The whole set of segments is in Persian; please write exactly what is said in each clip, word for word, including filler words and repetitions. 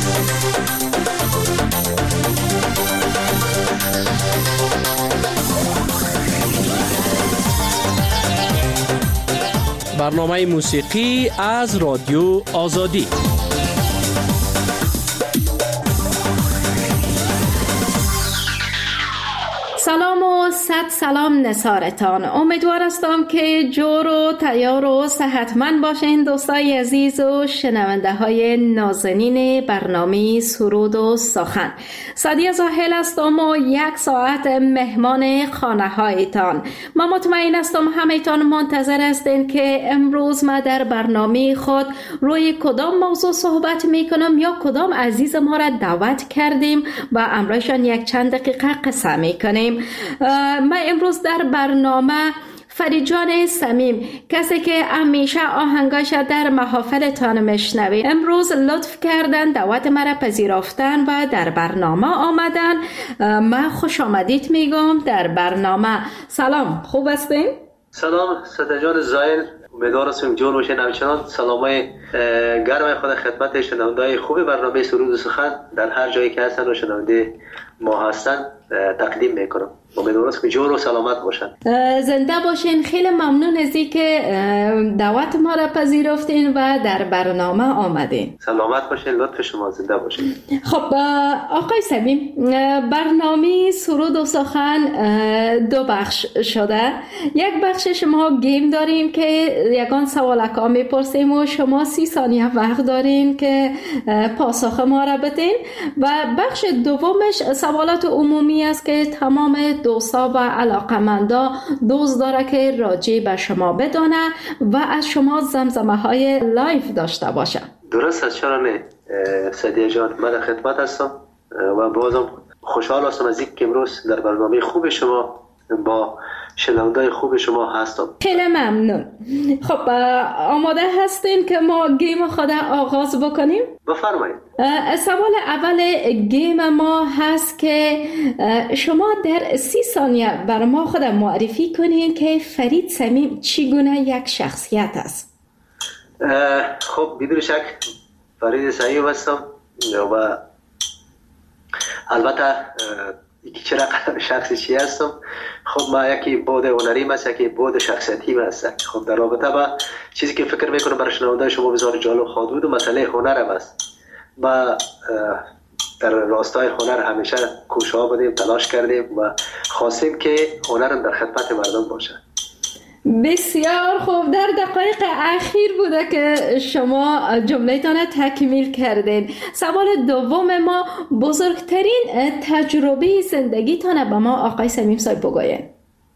برنامه موسیقی از رادیو آزادی. سلام و صد سلام نثارتان. امیدوار هستم که جور و تیار و صحتمند باشین دوستای عزیز و شنونده های نازنین برنامه سرود و سخن. سعدیه زاهل هستم و یک ساعت مهمان خانه هایتان. من مطمئن هستم همه‌تان منتظر هستین که امروز ما در برنامه خود روی کدام موضوع صحبت میکنم یا کدام عزیز ما را دعوت کردیم و امروزشان یک چند دقیقه قصه میکنیم. من امروز در برنامه فرید جان صمیم، کسی که همیشه آهنگاش در محافلتان میشنوید، امروز لطف کردن دعوت مرا پذیرفتن و در برنامه آمدن. من خوش آمدید میگم در برنامه. سلام، خوب هستین؟ سلام سعدیه جان زاهل، امیدوار هستم جور باشین. همچنان سلامای گرم خود خدمت شنونده‌های خوب برنامه سرود و سخن در هر جایی که هستن و شنونده ما هستن تقدیم میکنم. امیدوارم که جور و سلامت باشن. زنده باشین. خیلی ممنون از اینکه دعوت ما را پذیرفتین و در برنامه آمدین. سلامت باشین، لطف شما، زنده باشین. خب آقای صمیم، برنامه سرود و سخن دو بخش شده. یک بخشش ما گیم داریم که یگان سوالکا میپرسیم و شما سی ثانیه وقت دارین که پاسخ ما را بدین و بخش دومش سوالات عمومی است که تمام دوستا و علاقمندا دوست داره که راجع به شما بدانه و از شما زمزمه های لایف داشته باشه. درست است، چرا نه سعدیه جان، من خدمت هستم و بازم خوشحال هستم از اینکه امروز در برنامه خوب شما با شنونده‌های خوب شما هستم. خیلی ممنون. خب آماده هستین که ما گیم خود آغاز بکنیم؟ بفرمایید. سوال اول گیم ما هست که شما در سی ثانیه بر ما خود معرفی کنین که فرید صمیم چگونه یک شخصیت است. خب بدون شک فرید صمیم هستم و البته یکی چرا شخصی چی هستم. خب ما یکی بود هنریم است، یکی بود شخصیتیم است. خب در رابطه با چیزی که فکر میکنم برای شنونده شما بسیار جالب خواهد بود و مسئله هنرم است. ما در راستای هنر همیشه کوشا بودیم، تلاش کردیم و خواستیم که هنرم در خدمت مردم باشه. بسیار خوب. در دقایق اخیر بوده که شما جمله‌تان تکمیل کردین. سوال دوم ما، بزرگترین تجربه زندگیتان به ما آقای صمیم صاحب بگوین.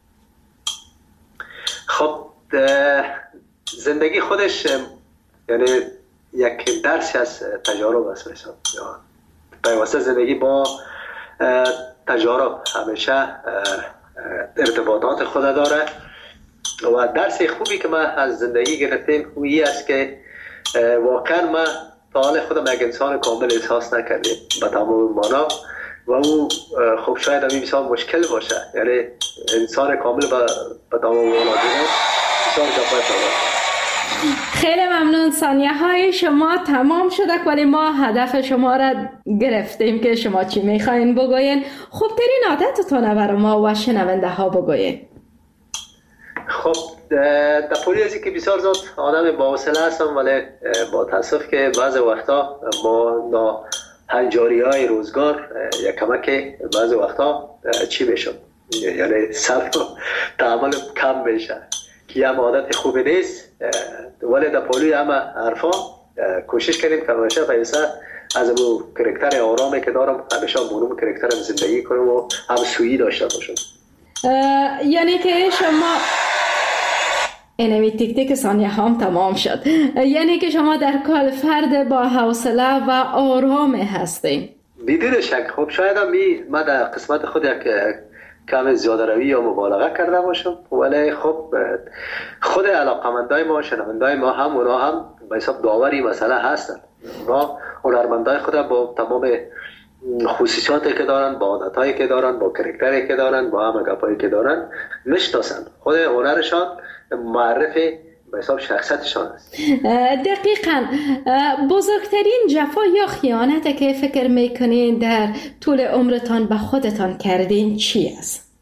خب زندگی خودش یعنی یک درسی از تجارب است. مثلا پیوسته زندگی با تجارب همیشه ارتباطات خود داره و درس خوبی که ما از زندگی گرفتیم اویی است که واقعا ما تا حال خودم یک انسان کامل احساس نکردیم به تمام معنا و او خب شاید همین بسیار مشکل باشه، یعنی انسان کامل به تمام معنا دیدن بسیار جفای طلبه. خیلی ممنون. ثانیه های شما تمام شده ولی ما هدف شما را گرفتیم که شما چی میخواین بگوین. خوبترین عادتتون برای ما و شنونده ها بگوین. خب در پولی ازی که بسیار زود آدم با حوصله هستم ولی با تاسف که بعض وقتا با نا هنجاری های روزگار یا کمک بعض وقتا چی بشم، یعنی صبر و تعامل کم بشه که هم عادت خوبی نیست ولی در پولی همه حرفا کوشش کردیم که همیشه پیسه از اون کرکتر آرامی که دارم همیشه بونم کرکترم زندگی کنم و هم سویی داشته باشم. یعنی که شما اینمی تیک تیک ثانیه هم تمام شد، یعنی که شما در کل فرد با حوصله و آرام هستین. بدون شک. خب شاید هم من در قسمت خود یک کم زیاده روی یا مبالغه کرده باشم ولی خب خود علاقمندای ما شنوندای ما هم اونا هم به حساب داوری مسئله هستن و هنرمندای خود با تمام خصوصیاتی که دارن، با عادتایی که دارن، با کرکتری که دارن، با همه گپایی که دارن میشناسن. خود هنرشان معرف به حساب شخصیتشان است. دقیقاً. بزرگترین جفا یا خیانت که فکر میکنین در طول عمرتان به خودتان کردین چی است؟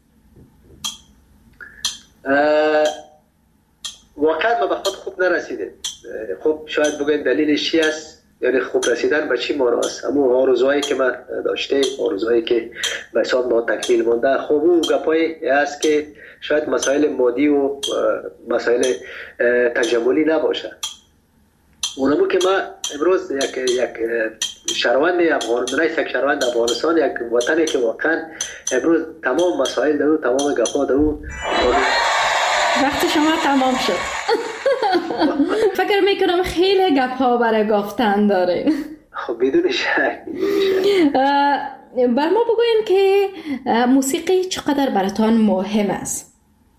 واقعا ما به خود خوب نرسیده. خب شاید بگویم دلیلش چی است، یعنی خوب رسیدن به چی مانا است. اما آرزوهایی که من داشته، آرزوهایی که به حساب ما تکمیل مانده، خب او گپایی است که شاید مسائل مادی و مسائل تجملی نباشه. اونمو که ما امروز یک یک شهروند افغانستان، یک شهروند افغانستان، یک وطنی که واقعا امروز تمام مسائل دارو، تمام گپا دارو. وقت شما تمام شد. فکر میکنم خیلی گپ ها برای گفتن داریم. خب بدون شک. بر ما بگوین که موسیقی چقدر براتان مهم است؟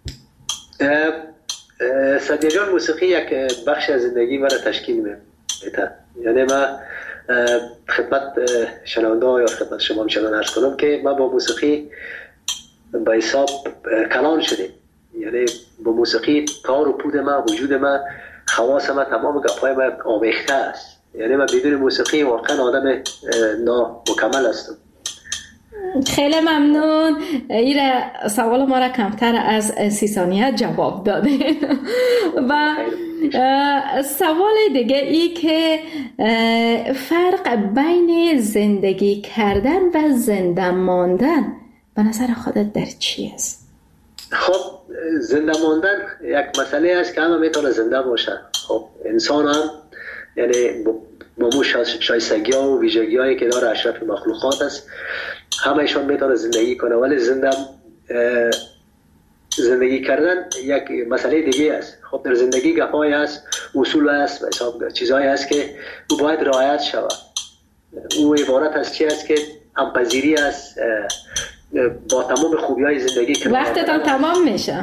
سادیه جان، موسیقی یک بخش از زندگی مرا تشکیل میده. یعنی من خدمت شنونده یا خدمت شما میشنان عرض کنم که من با موسیقی به حساب کلان شدیم. یعنی با موسیقی تار و پود من، وجود من، خواص من، تمام گپای من آمیخته است. یعنی من بدون موسیقی واقعا آدم نامکمل هستم. خیلی ممنون. این سوال ما را کمتر از سی ثانیه جواب داده. و سوال دیگه ای که فرق بین زندگی کردن و زنده ماندن به نظر خودت در چی است؟ خب زنده ماندن یک مسئله است که همه میتونه زنده باشه. خب انسان هم یعنی با مو شایستگی ها و ویژگی هایی که داره اشرف مخلوقات است، همه ایشان میتونه زندگی کنه. ولی زنده زندگی کردن یک مسئله دیگه است. خب در زندگی گپایی است، اصول است، حساب چیزایی است که او باید رعایت شود. او عبارت از چی است که همپذیری است با تمام خوبی های زندگی که وقتتان تمام میشه.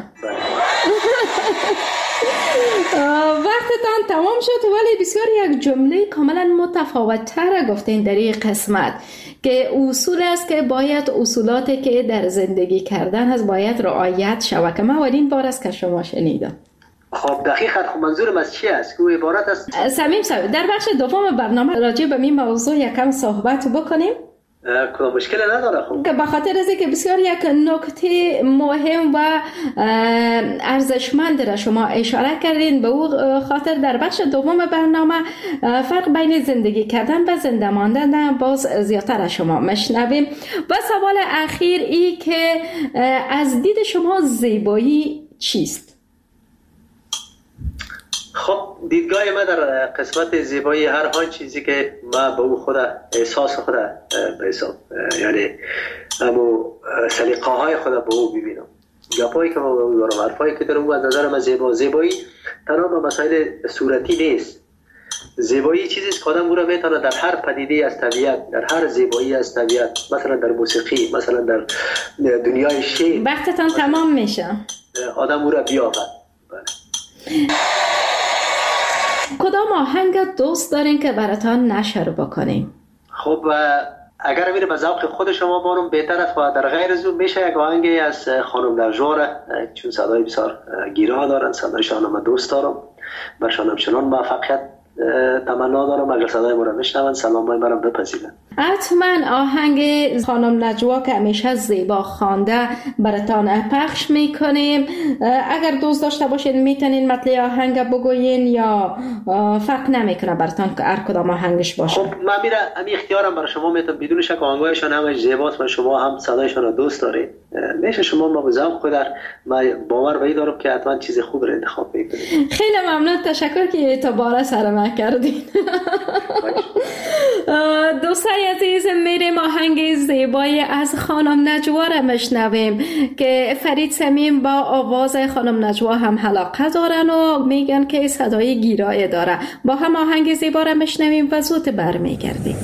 وقتتان تمام شد، ولی بسیار یک جمله کاملا متفاوت تر گفتین در این قسمت که اصول است که باید اصولاتی که در زندگی کردن هست باید رعایت شود، که من اولین بار است که شما شنیدم. خب دقیقاً. خب منظورم از چی است؟ که عبارت است. سمیم صاحب، در بخش دوم برنامه راجع به این موضوع یکم صحبت بکنیم. کدام مشکل نداره. خب که به خاطر از که بسیار یک نکته مهم و ارزشمند را شما اشاره کردین، به او خاطر در بخش دوم برنامه فرق بین زندگی کردن و زنده ماندن باز زیادتر از شما مشنویم. و سوال اخیر ای که از دید شما زیبایی چیست؟ خب دیدگاه من در قسمت زیبایی هر آن چیزی که من به او خود احساس خود به حساب، یعنی امو سلیقه های خود به او ببینم، گپایی که من به او دارم، حرفایی که دارم، از نظر من زیبا. زیبایی تنها به مسائل صورتی نیست. زیبایی چیزی است که آدم او را میتونه در هر پدیده از طبیعت، در هر زیبایی از طبیعت، مثلا در موسیقی، مثلا در دنیای شعر، وقتتان تمام میشه، آدم او را بیابد. کدام آهنگ دوست دارین که براتان نشر بکنیم؟ خب اگر میره به ذوق خود شما بانم بهتر است، و در غیر از اون میشه یک آهنگی از خانم نجوا، چون صدای بسیار گیرا دارن، صدایشان من دوست دارم، برشان همچنان موفقیت تمنا دارم. اگر صدای ما را میشنون سلامای مرا بپذیرن. حتما آهنگ خانم نجوا که همیشه زیبا خوانده براتان پخش میکنیم. اگر دوست داشته باشین میتونین مطلع آهنگ بگوین یا فرق نمیکنه براتان که هر کدام آهنگش باشه؟ خب من میره امی اختیارم برای شما میتونم، بدون شک آهنگایشان همش زیباست و شما هم صدایشان را دوست دارید. میشه شما ما به ذوق خود من باور به دارم که حتما چیز خوب را انتخاب میکنید. خیلی ممنون، تشکر که اعتبار سر من کردین. دوستای عزیز، میریم آهنگ زیبای از خانم نجوا را مشنویم که فرید سمیم با آواز خانم نجوا هم علاقه دارن و میگن که صدای گیرای داره. با هم آهنگ زیبا را مشنویم و زود برمیگردیم.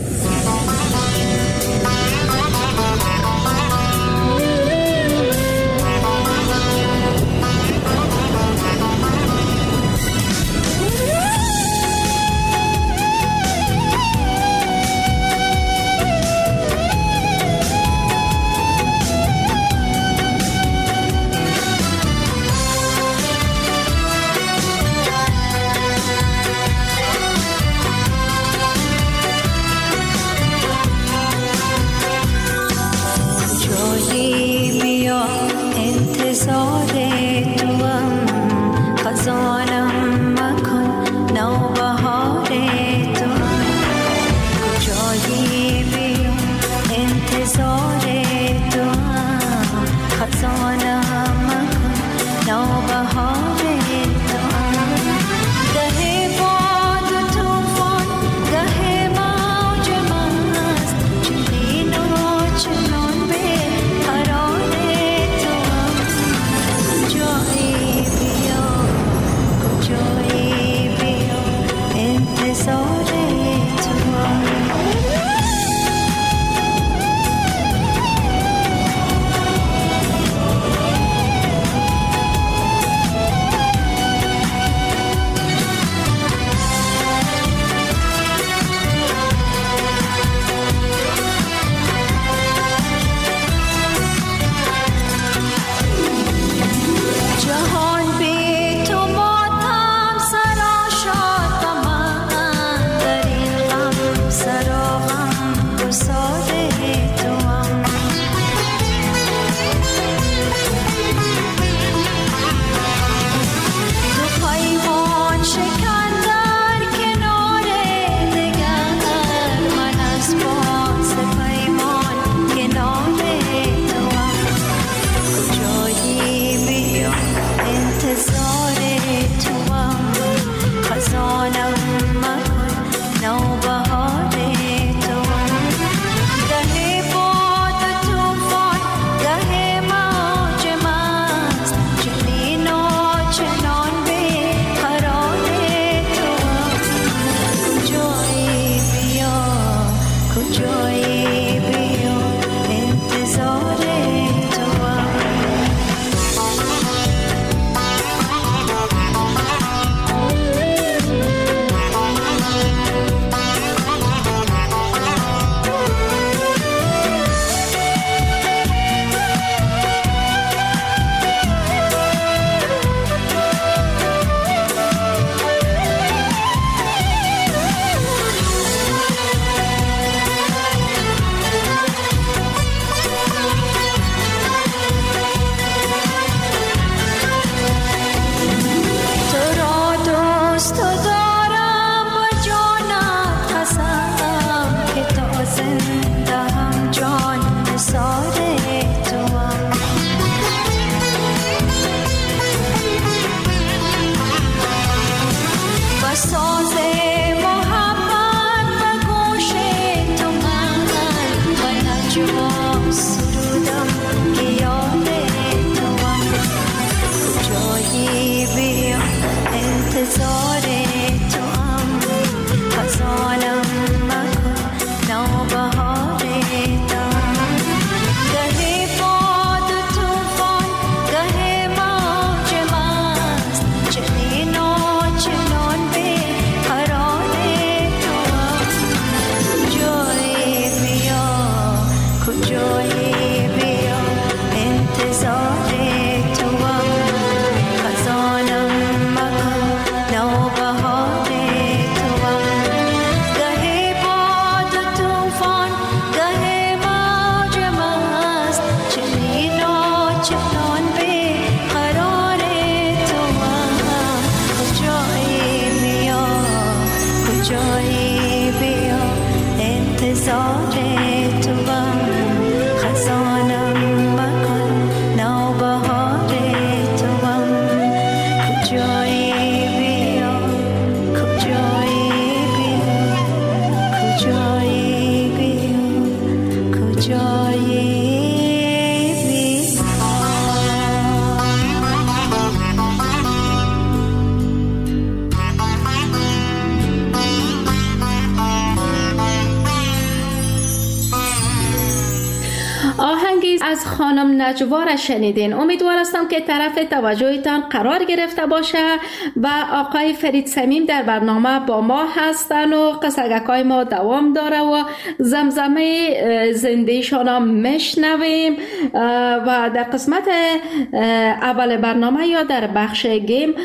آهنگی از خانم نجوا را شنیدین. امیدوار هستم که طرف توجهتان قرار گرفته باشه و آقای فرید صمیم در برنامه با ما هستن و قصگکای ما دوام داره و زمزمه زندهشان هم میشنویم و در قسمت اول برنامه یا در بخش گیم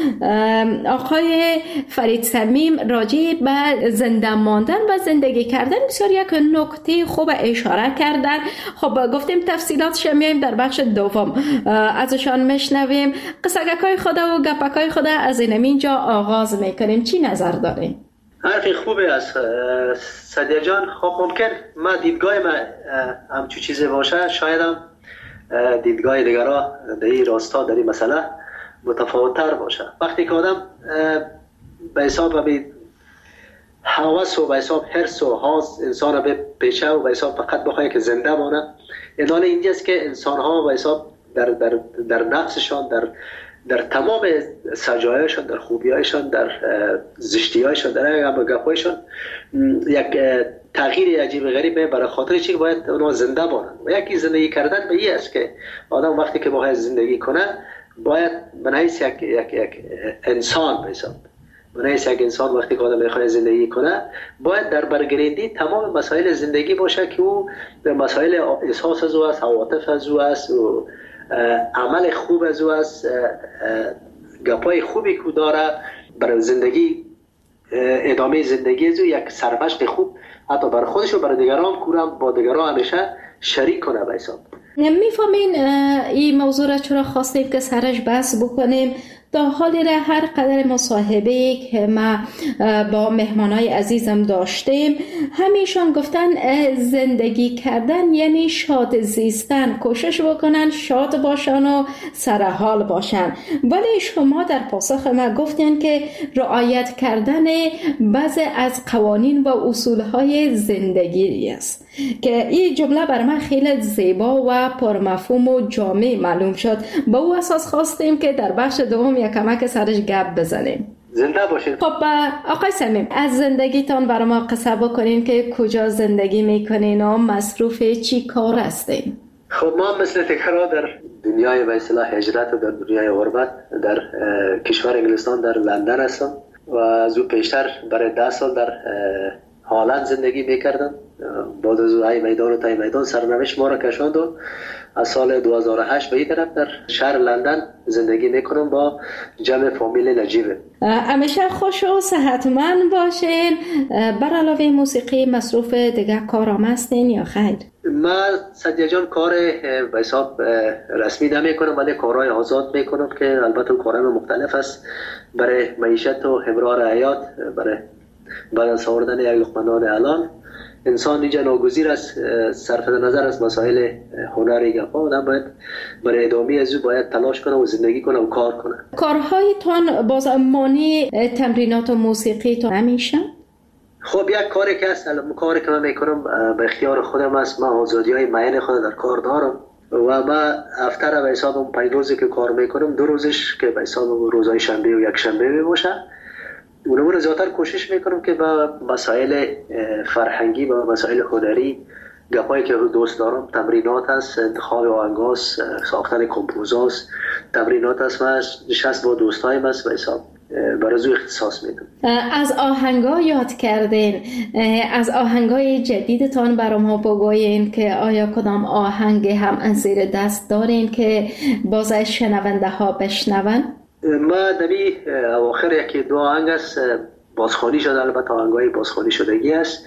آقای فرید صمیم راجع به زنده ماندن و زندگی کردن بسیار یک نکته خوب اشاره کردن. خب گفتیم تفصیلاتش میایم در بخش دوم ازشان میشنویم. قصگکای خدا و گپکای خدا از اینجا آغاز میکنیم. چی نظر داریم؟ حرفی خوبی است سدیه جان. خب ممکن ما دیدگاه ما همچون چیزی باشه، شاید هم دیدگاه دیگرها در این راستا در این مسئله متفاوت‌تر باشه. وقتی که آدم به حساب به هوس و به حساب حرص و حاز انسان به پیشه و به حساب فقط بخواهی که زنده مانه، ادانه اینجاست که انسان ها به حساب در, در, در نفسشان، در در تمام سجایشان، در خوبیایشان، در زشتیایشان، در گپایشان یک تغییر عجیب غریبه برای خاطر چی که باید اونها زنده بانند. و یکی زندگی کردن به این است که آدم وقتی که باید زندگی کنه باید به حیث یک, یک, یک انسان به حساب به حیث یک انسان وقتی که آدم میخواد زندگی کنه باید در برگریدی تمام مسائل زندگی باشه که او مسائل احساس از او است، عواطف از او است و عمل خوب از او است، گپای خوبی که داره برای زندگی، ادامه زندگی از او یک سرمشق خوب حتی برای خودش و برای دیگران کورم با دیگران همیشه شریک کنه به حساب. میفهمین این موضوع را چرا خواستیم که سرش بحث بکنیم؟ تا حالی را هر قدر مصاحبه که ما با مهمانای عزیزم داشتیم همیشان گفتن زندگی کردن یعنی شاد زیستن، کوشش بکنن شاد باشن و سرحال باشن. ولی شما در پاسخ ما گفتین که رعایت کردن بعضی از قوانین و اصولهای زندگی است که این جمله بر من خیلی زیبا و پرمفهوم و جامع معلوم شد. با او اساس خواستیم که در بخش دوم یک کمک سرش گپ بزنیم. زنده باشید. خب آقای صمیم از زندگیتان برای ما قصه بکنین که کجا زندگی میکنین و مصروف چی کار هستین؟ خب ما مثل تکرار در دنیای به اصطلاح هجرت و در دنیای غربت در کشور انگلستان در لندن هستم و از او پیشتر برای ده سال در هالند زندگی میکردم. بعد از ای میدان و تای میدان سرنوشت ما را کشاند و از سال دو هزار و هشت به این طرف در شهر لندن زندگی میکنم با جمع فامیل نجیبه. همیشه خوش و صحتمند باشین. بر علاوه موسیقی مصروف دیگه کارام هستین یا خیر؟ ما سدیه جان کار به حساب رسمی نمیکنم ولی کارهای آزاد میکنم که البته کارهای مختلف است برای معیشت و همراه حیات. برای بعد از آوردن یک لقمه نان الان انسان اینجا ناگزیر است صرف نظر از مسائل هنری گپا آدم باید برای ادامه از او باید تلاش کنه و زندگی کنه و کار کنه. کارهایتان باز مانی تمرینات و موسیقی تو همیشه؟ خب یک کاری که هست کاری که من میکنم به اختیار خودم است. من آزادی های معین خود در کار دارم و ما هفته به حساب اون پنج روزی که کار میکنم دو روزش که به حساب روزهای شنبه و یک شنبه می باشه اونمون رو زیادتر کوشش میکنم که با مسائل فرهنگی و مسائل هنری گپایی که دوست دارم تمرینات هست، انتخاب آهنگاست، ساختن کمپوزاست، تمرینات هست و نشست با دوستایم هست و حساب برای زو اختصاص میدم. از آهنگا یاد کردین، از آهنگای جدیدتان برای ما بگوین که آیا کدام آهنگ هم از زیر دست دارین که باز شنونده ها بشنون؟ ما دمی اواخر یکی دو آهنگ است بازخوانی شده، البته آهنگای بازخوانی شدگی است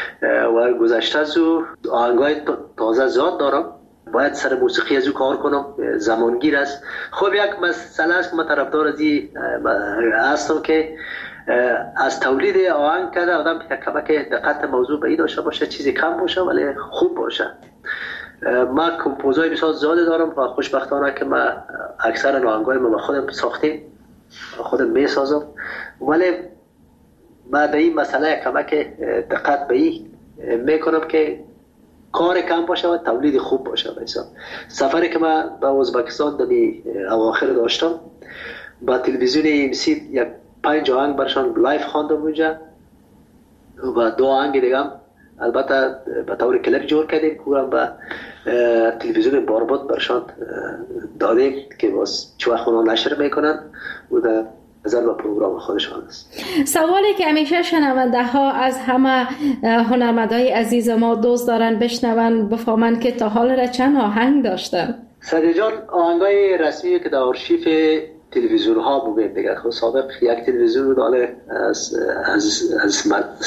و گذشته از او آهنگای تازه زاد دارم. باید سر موسیقی از او کار کنم، زمانگیر است. خب یک مسئله است که من طرفدار از این هستم که از تولید آهنگ کرده آدم کمک دقت موضوع به این داشته باشه، چیزی کم باشه ولی خوب باشه. ما کمپوزای بسیار زیاده دارم و خوشبختانه که ما اکثر آهنگای ما خودم ساختیم، خودم میسازم، ولی ما به این مسئله کمک دقت به این میکنم که کار کم باشه و تولید خوب باشه. مثلا سفری که من به ازبکستان در اواخر داشتم، با تلویزیون ام سی یک پنج آهنگ برشان لایف خواندم اونجا و دو آهنگ دیگه هم البته به طور کلیپ جور کردیم که با تلویزیون بارباد برشان دادیم که باز چه وقت اونا نشر میکنن و در نظر به پروگرام خودشان است. سوالی که همیشه شنونده ها از همه هنرمندای عزیز ما دوست دارن بشنون بفهمن که تا حال را چند آهنگ داشتن؟ سعدی جان آهنگای رسمی که در آرشیف تلویزیون ها بودیم دیگه. خب سابق یک تلویزیون بود داله از از از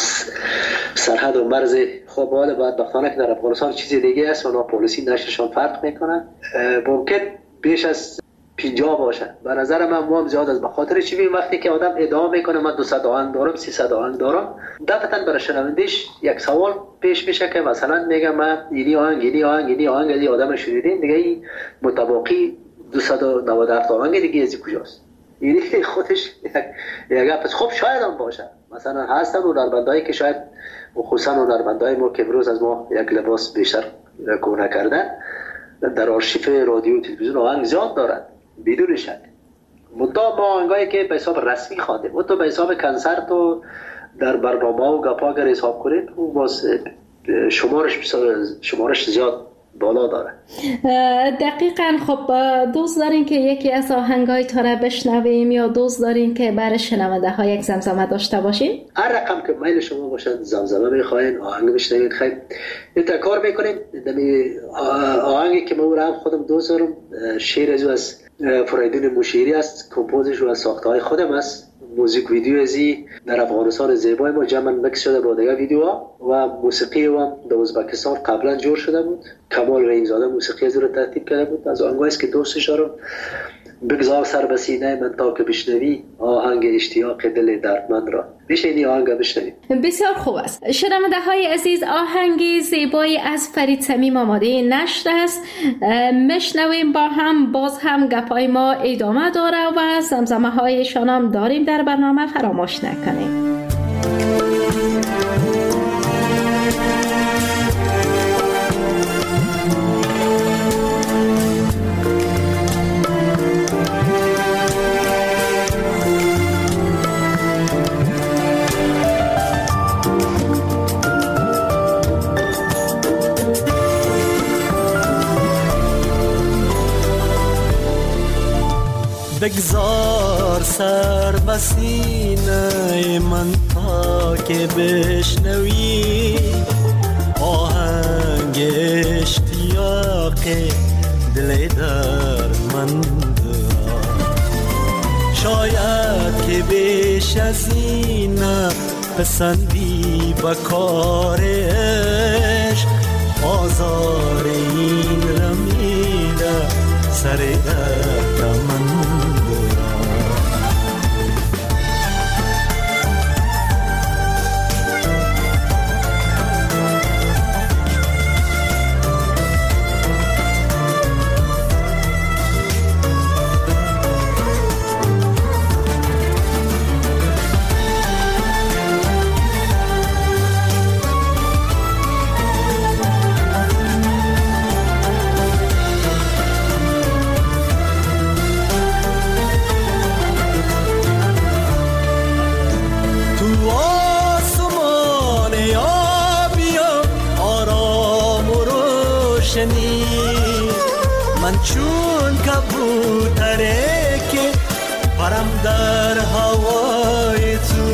سرحد و مرز خب حالا بدبختانه که در افغانستان چیزی دیگه است و اونا پالیسی نشرشان فرق میکنن. ممکن بیش از پنجاه باشه. به نظر من مهم زیاد است. به خاطر چی؟ ببین وقتی که آدم ادعا میکنه من دویست آهنگ دارم، سیصد آهنگ دارم، دفعتاً برای شنوندهش یک سوال پیش میشه که مثلا میگم من اینی آهنگ اینی آهنگ اینی آهنگ از آدم شنیدین دیگه، این متباقی دویست و نود و هفت آهنگ دیگه از کجاست؟ یعنی خودش یک گپ. خب شاید هم باشه، مثلا هستن هنرمندایی که شاید خصوصا هنرمندای ما که امروز از ما یک لباس بیشتر کهنه کردن در آرشیف رادیو و تلویزیون آهنگ زیاد دارن بدون شک. مدام با آهنگایی که به حساب رسمی خواندیم، تو به حساب کنسرت و در برنامه و گپا اگر حساب کنید اون باز شمارش شمارش زیاد بالا داره. دقیقاً. خب دوست دارین که یکی از آهنگای تا را بشنویم یا دوست دارین که برای شنونده ها یک زمزمه داشته باشین؟ هر رقم که میل شما باشد، زمزمه میخواین، آهنگ بشنوید، خیلی این کار میکنیم. دمی آهنگی که من خودم دوست دارم، شعر از از فریدون مشیری است، کمپوزش و ساخته های خودم است. موزیک ویدیو ازی در افغانستان زیبای ما جمع مکس شده با دیگه ویدیوها و موسیقی هم در ازبکستان قبلا جور شده بود. کمال رحیمزاده موسیقی از رو ترتیب کرده بود. از آهنگایی است که دوستش دارم. بگذار سر به سینه من تا که بشنوی آهنگ اشتیاق دل دردمند را. میشه این آهنگ بشنوی؟ بسیار خوب است. شنونده های عزیز، آهنگ زیبایی از فرید صمیم آماده نشر است. میشنویم با هم. باز هم گپای ما ادامه داره و زمزمه هایشان هم داریم در برنامه، فراموش نکنید. بگذار سر به سینه من تا که بشنوی آهنگ اشتیاق دل دردمند را. شاید که بیش از این پسندی به کار عشق، آزار این رمیده سر دردمند. من چون کبوتره که پرم در هوای تو،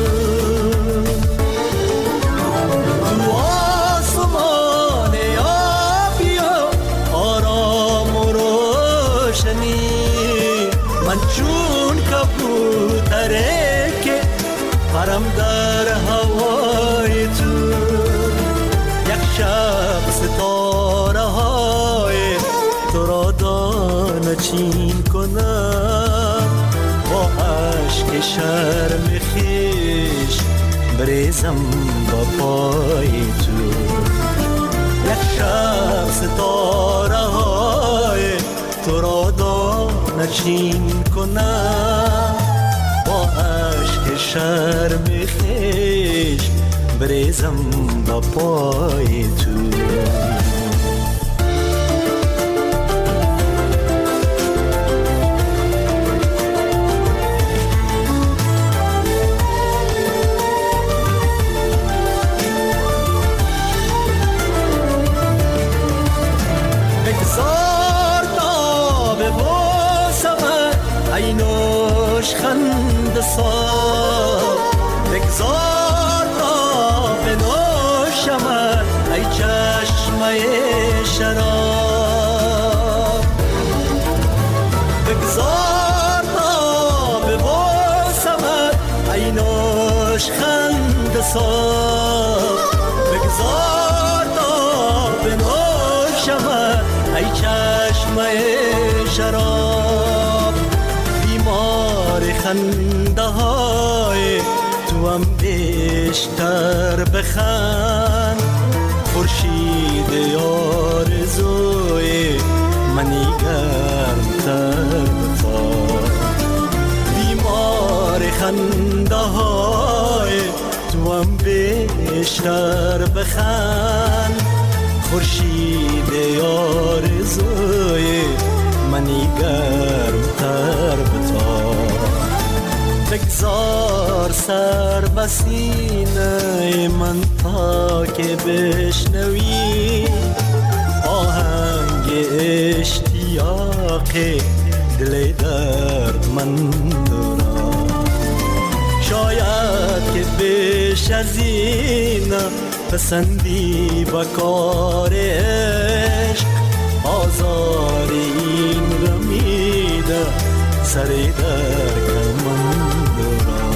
تو آسمان آبی و آرام و روشنی. من چون کبوتره که پرم در هوای تو، یک شب ستاره های تو را دانه چین کنم با اشک شرم خیش بریزم با پای تو. یک شب ستاره های تو را دانشین کنم، با اشک شرم خیش بریزم با پای تو. خند سار بگذار تا بنوشمت ای چشمه شراب، بگذار تا ببوسمت ای نوش خند سار، بگذار تا بنوشمت ای چشمه شراب. خنده های تو هم بیشتر بخند، خورشید آرزوی منی گرمتر بتاب. بیمار خنده های تو هم بیشتر بخند، خورشید آرزوی منی گرمتر بتاب. بگذار سر بسینه من تا که بشنوی آهنگ اشتیاق دل درد من را. شاید که بیش از این پسندی با کار عشق، آزار این رمیده سر در کمند را.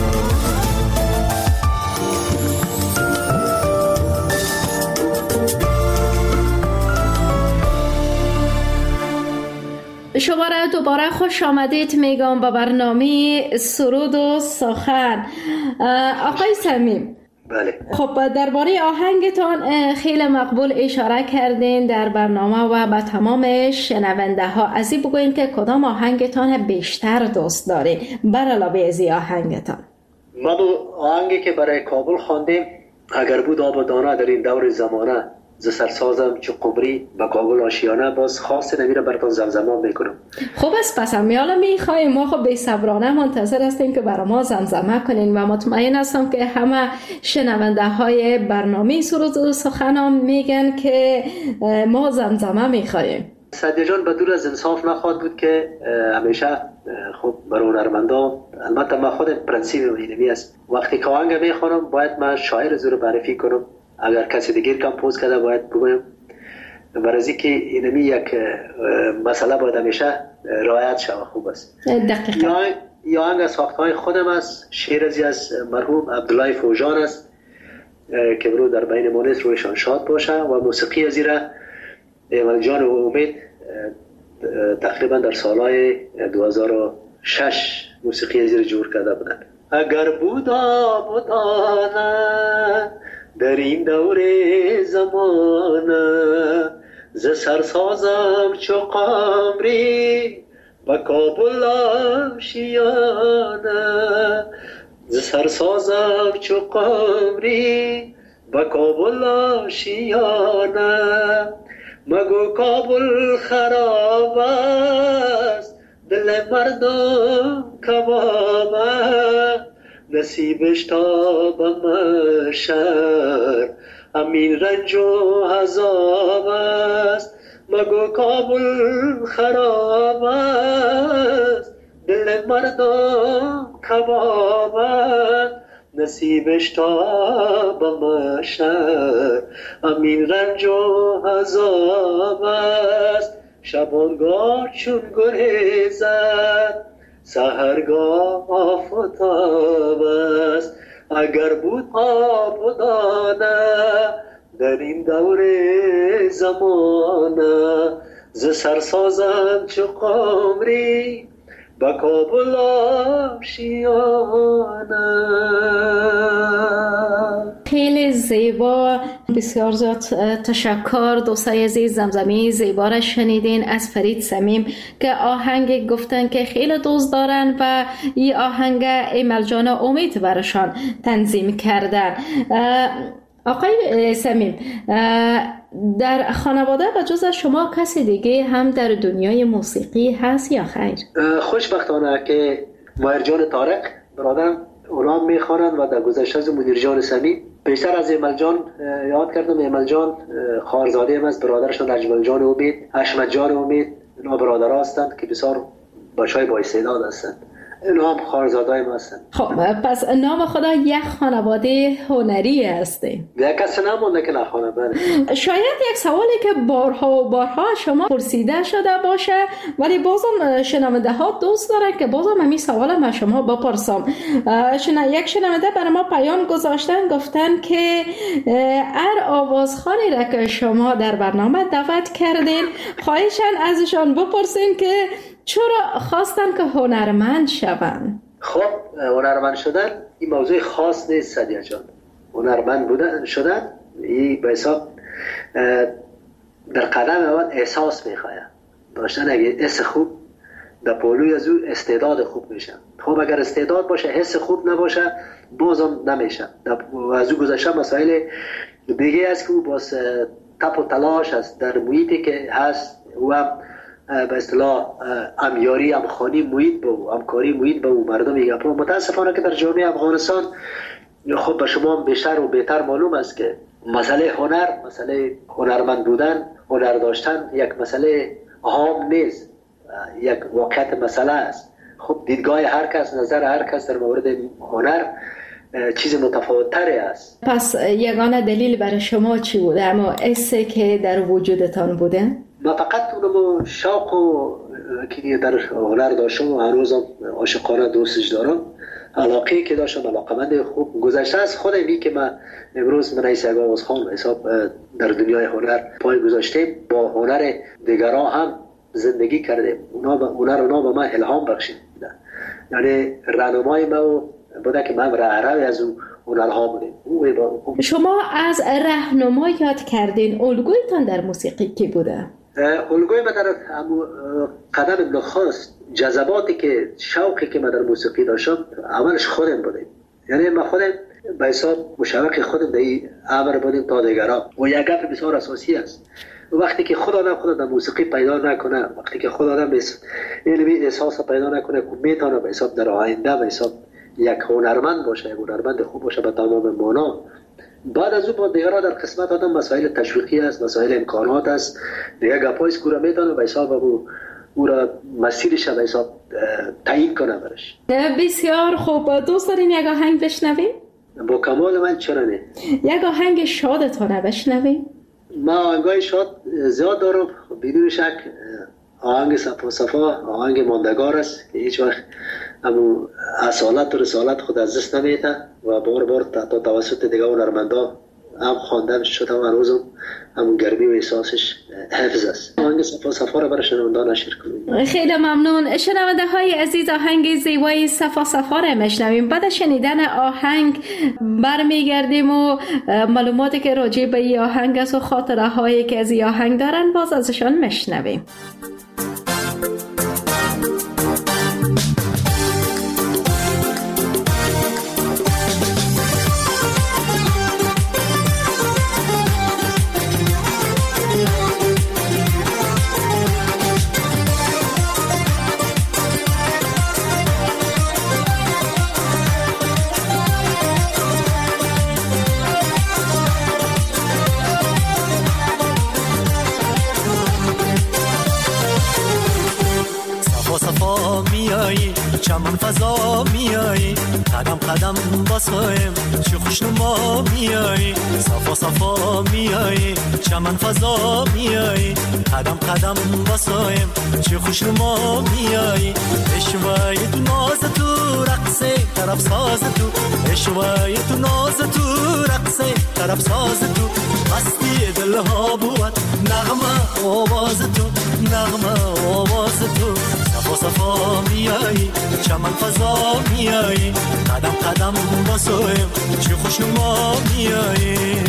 شما را دوباره خوش آمدید میگم به برنامه سرود و سخن. آقای صمیم، بله. خب درباره آهنگتان خیلی مقبول اشاره کردین در برنامه و به تمام شنونده ها. از این بگوین که کدام آهنگتان بیشتر دوست دارین بر علاوه از این آهنگتان؟ ما دو آهنگی که برای کابل خواندیم، اگر بود آب و دانه در این دور زمانه، ز سرسازم چو قمری به کابل آشیانه، باز خاص نمیره براتون زمزمه میکنم. خوب است، پس میالا میخوایم، ما خب بی‌صبرانه منتظر هستیم که برای ما زمزمه کنین و مطمئن هستم که همه شنونده های برنامه سرود و سخن میگن که ما زمزمه میخوایم. سعدی جان به دور از انصاف نخواد بود که همیشه خب برای هنرمندا، البته من خودم پرنسیپ اینمی است، وقتی که آهنگ میخوانم باید من شاعر زور معرفی کنم، اگر کسی دیگر کمپوز کرده باید بگویم، برای که اینمی یک مسئله باید همیشه رعایت شود. خوب است. دقیقا. یا آهنگ از ساختهای خودم است، شعر ازی از مرحوم عبدالله فوجان است که برو در بین ما نیست، رویشان شاد باشه، و موسیقی ازی را ایمان جان و امید تقریبا در سالهای دو هزار و شش موسیقی ازی را جور کرده بودن. اگر بودا بودانه در این دور زمانه، ز سرسازم چو قمری به کابل آشیانه، ز سرسازم چو قمری به کابل آشیانه. مگو کابل خراب است دل مردم کبابه، نصیبش تا به محشر همین رنج و عذاب است. مگو کابل خراب است دل مردم کباب است، نصیبش تا به محشر همین رنج و عذاب است. شبانگاه چون گریزد سحرگاه آفتاب است. اگر بود آب و دانه در این دور زمانه، ز سرسازم چو قمری با کابل آشیانه. خیلی زیبا، بسیار زیاد تشکر دوستای عزیز. زمزمه زیبا را شنیدین از فرید صمیم که آهنگ گفتن که خیلی دوست دارن و این آهنگ ایمل جان امید برشان تنظیم کردن. آقای صمیم، در خانواده و جز شما کسی دیگه هم در دنیای موسیقی هست یا خیر؟ خوشبختانه که ماهر جان طارق برادرم اونا میخوانند و در گذشته از مدیر جان صمیم بیشتر از ایمل جان یاد کردم. ایمل جان خواهرزاده ام از برادرشان اجمل جان امید، حشمت جان امید، اینا برادرها هستند که بسیار بچهای با استعداد هستند. اینا هم خواهرزاده‌ای ما هستند. خب پس نام خدا یک خانواده هنری هسته. یک کس نمونده که نخوانه. بله. شاید یک سوالی که بارها و بارها شما پرسیده شده باشه ولی بازم شنونده ها دوست داره که بازم همین سوال ما شما بپرسم. شنا یک شنونده برای ما پیام گذاشتن، گفتن که هر آوازخوانی را که شما در برنامه دعوت کردین خواهشاً ازشان بپرسین که چرا خواستن که هنرمند شوند؟ خب هنرمند شدن این موضوع خاص نیست سدیه جان. هنرمند بودن شدن این به حساب در قدم اول احساس میخواه داشتن. اگه حس خوب در پولوی از او استعداد خوب میشه. خب اگر استعداد باشه حس خوب نباشه بازم نمیشه. از او گذشته مسائل دیگه است که او باز تپ و تلاش است در محیطی که هست و هم به اصطلاح امیاری امخانی محیط با همکاری محیط با مردم میگه. متاسفانه که در جامعه افغانستان خب به شما بیشتر و بهتر معلوم است که مسئله هنر، مسئله هنرمند بودن، هنر داشتن یک مسئله عام نیست، یک واقعیت مسئله است. خب دیدگاه هر کس، نظر هر کس در مورد هنر چیز متفاوت تری است. پس یگانه دلیل برای شما چی بوده؟ اما حسی که در وجودتان بوده؟ ما فقط اونم شوق و که در هنر داشتم و هنوزم عاشقانه دوستش دارم. علاقه که داشتم، علاقمند خوب گذشته از خودمی که من امروز من رئیس آوازخوان حساب در دنیای هنر پای گذاشته با هنر دیگران هم زندگی کرده. اونا با هنر اونا به من الهام بخشید. یعنی راهنمای ما بوده که من راهروی از اون هنرها بودیم. شما از راهنما یاد کردین، الگویتان در موسیقی کی بوده؟ الگوی من در قدم نخست جذباتی که شوقی که من در موسیقی داشتم اولش خودم بودیم. یعنی من خودم به حساب مشوق خودم در این امر بودیم تا دیگران. و یک گپ بسیار اساسی است. وقتی که خود آدم خود در موسیقی پیدا نکنه، وقتی که خود آدم علمی احساس پیدا نکنه که میتونه به حساب در آینده به حساب یک هنرمند باشه، یک هنرمند خوب باشه به تمام معنا، بعد از او با دیگران در قسمت آدم مسائل تشویقی است، مسائل امکانات است، دیگه گپای اسکورا میتونه به حساب او او را مسیرش به حساب تعیین کنه برش. بسیار خوب. دوست دارین یک آهنگ بشنویم؟ با کمال من چرا نه. یک آهنگ شادتونه بشنویم؟ ما آهنگای شاد زیاد دارم بدون شک. آهنگ صفا صفا آهنگ ماندگار است که هیچ وقت همون اصالت و رسالت خود از دست نمیده و بار بار تا توسط دیگه هنرمندا هم خواندن شده و هنوزم همون گرمی و احساسش حفظ است. آهنگ صفا صفا را برای شنوندگان نشر کنیم. خیلی ممنون. شنونده های عزیز، آهنگ زیبای صفا صفا را میشنویم. بعد شنیدن آهنگ برمیگردیم و معلوماتی که راجع به این آهنگ است و خاطره هایی که از این آهنگ دارن باز ازشان میشنویم. چمن فضا میایی، قدم قدم باسایم چه خوشنما میایی، صفا صفا میایی، چمن فضا میایی، قدم قدم باسایم چه خوشنما میایی، اشوای تو ناز تو رقصه طرف ساز تو، اشوای تو ناز تو رقصه طرف ساز تو، مستی دلها بود نغمه آواز تو، نغمه آواز تو، صفا صفا میایی چمن فضا میایی قدم قدم باسویم چه خوشنما میایی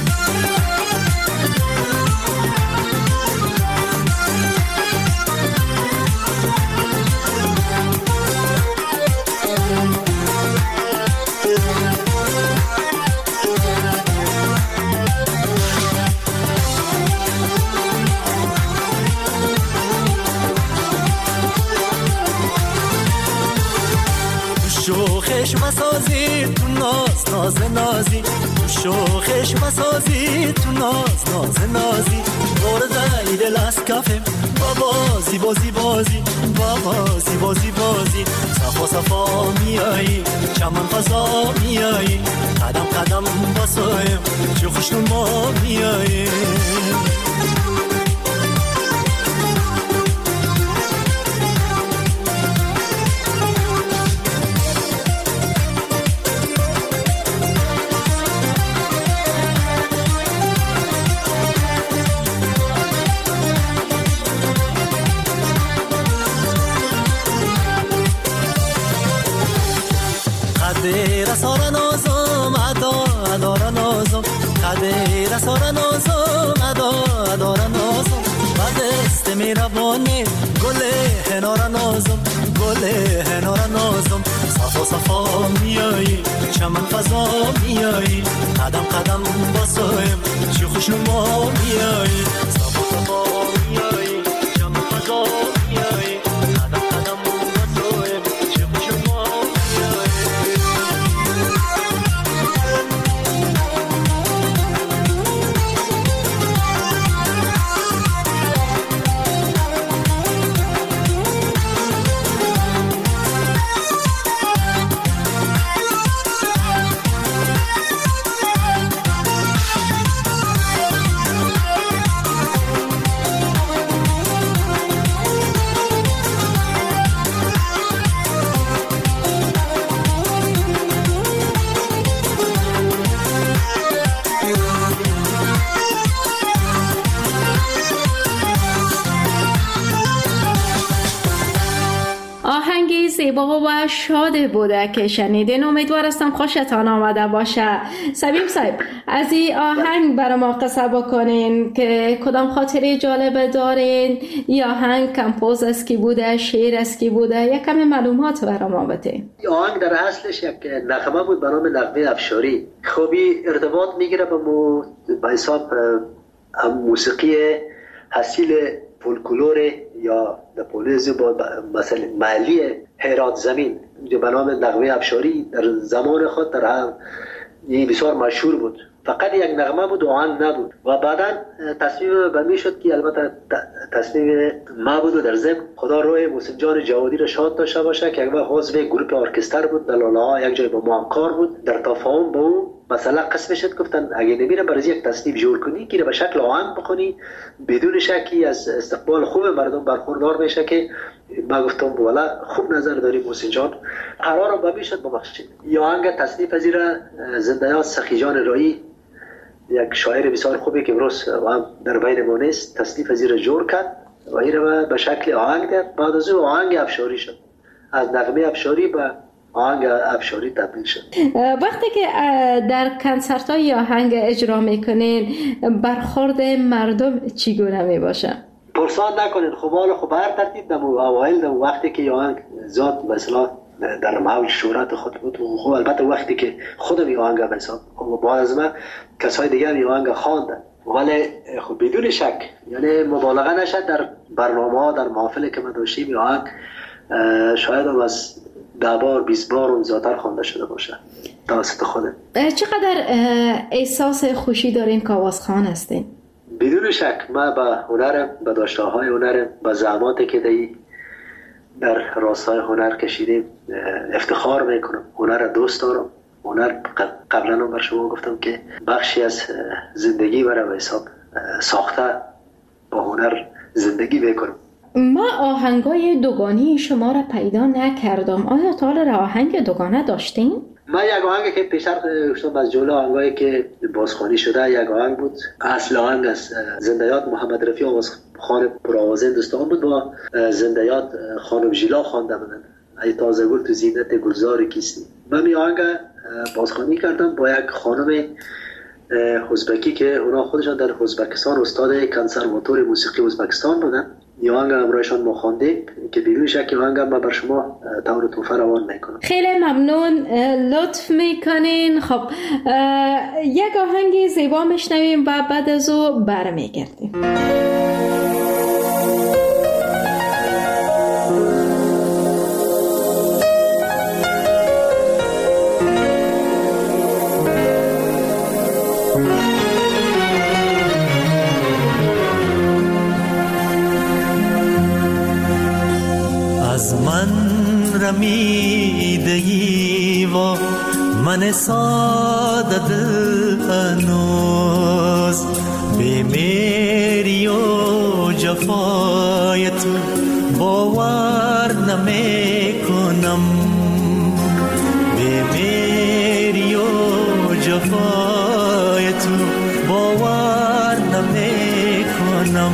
شوخش بسازی تو ناز ناز نازی شوخش بسازی تو ناز ناز نازی برده دل از کفم بازی بازی بازی بازی بازی بازی صفا صفا میایی چمن فضا میایی قدم قدم باسویم چه خوشنما میایی قدر سارا نازم ادا ادارا نازم قدر سارا نازم ادا ادارا نازم بعد است میربانی گل هنارا نازم گل هنارا نازم صفا صفا میایی چمن فضا میایی قدم قدم باسویم چه خوشنما میایی صفا صفا میایی چمن فضا میایی قدم قدم باسویم چه خوشنما زیبا و شاد بوده که شنیدین. امیدوار هستم خوشتان آمده باشه. سبیم صاحب از این آهنگ برای ما قصه بکنین که کدام خاطره جالب دارین؟ یا آهنگ کمپوز است کی بوده، شعر است کی بوده، یک کمی معلومات برای ما بده. آهنگ در اصلش یک نغمه بود به نام نغمه افشاری. خوبی ارتباط میگیره به مو به حساب هم موسیقی حاصل فولکلور یا نپولیزی با مثلا محلی هرات زمین به نام نغمه افشاری در زمان خود در هم بسیار مشهور بود. فقط یک نغمه بود و آهنگ نبود و بعدا تصمیم به می شد که البته تصمیم ما بود و در ضمن خدا روی محسن جان جوادی را شاد داشته باشه که یک عضو گروه ارکستر بود، در لاله یک جای با ما همکار بود. در تفاهم با او مثلا قسم شد گفتن اگه نمیره برای یک تصنیف جور کنی که به شکل آهنگ بخونی بدون شکی از استقبال خوب مردم برخوردار میشه که ما گفتم والا خوب نظر داری محسن جان، قرار با میشد ببخشید. یا آهنگ تصنیف از را زنده‌یاد سخی جان رایی یک شاعر بسیار خوبی که امروز در بین ما نیست تصنیف از را جور کرد و این را به شکل آهنگ داد. بعد از او آهنگ افشاری شد، از نغمه افشاری به آهنگ افشاری تبدیل شد. وقتی که در کنسرت های آهنگ اجرا میکنین برخورد مردم چگونه میباشه؟ پرسان نکنین، خب حالا خب هر ترتیب دم و اوایل دم وقتی که آهنگ زاد مثلا در محل شهرت خود بود، خب البته وقتی که خودم آهنگ بسام خب بعد از من کسای دیگر آهنگ خواندن، ولی خب بدون شک یعنی مبالغه نشد در برنامه ها در محافل که ما داشتیم آهنگ شاید هم از ده بار بیست بار اون زیادتر خوانده شده باشه توسط خودم. چقدر احساس خوشی دارین که آوازخوان هستین؟ بدون شک من به هنرم، به داشته های هنرم، به زحماتی که دی در راستای هنر کشیدیم افتخار میکنم. هنر دوست دارم. هنر قبلا هم بر شما گفتم که بخشی از زندگی برای به حساب ساخته با هنر زندگی میکنم. ما آهنگای دوگانی شما را پیدا نکردم. آیا تا حالا آهنگ دوگانه داشتین؟ من یک آهنگ که پیشتر گفتم از جمله آهنگایی که بازخوانی شده یک آهنگ بود، اصل آهنگ از زنده‌یاد محمد رفیع آوازخوان پرآواز هندوستان بود، با زنده‌یاد خانم ژیلا خوانده بودن ای تازه گل تو زینت گلزار کیستی. من می آهنگ بازخوانی کردم با یک خانم ازبکی که اونا خودشان در ازبکستان استاد کنسرواتوار موسیقی ازبکستان بودن. این آهنگ همراهشان ما خواندیم که بدون شک آهنگ ما بر شما طور توفه روان میکنم. خیلی ممنون، لطف میکنین. خب یک آهنگ زیبا میشنویم و بعد از او برمیگردیم. از من رمیده ای و من ساده دل هنوز به میری و جفای تو باور نمی کنم، به میری و جفای تو باور نمی کنم.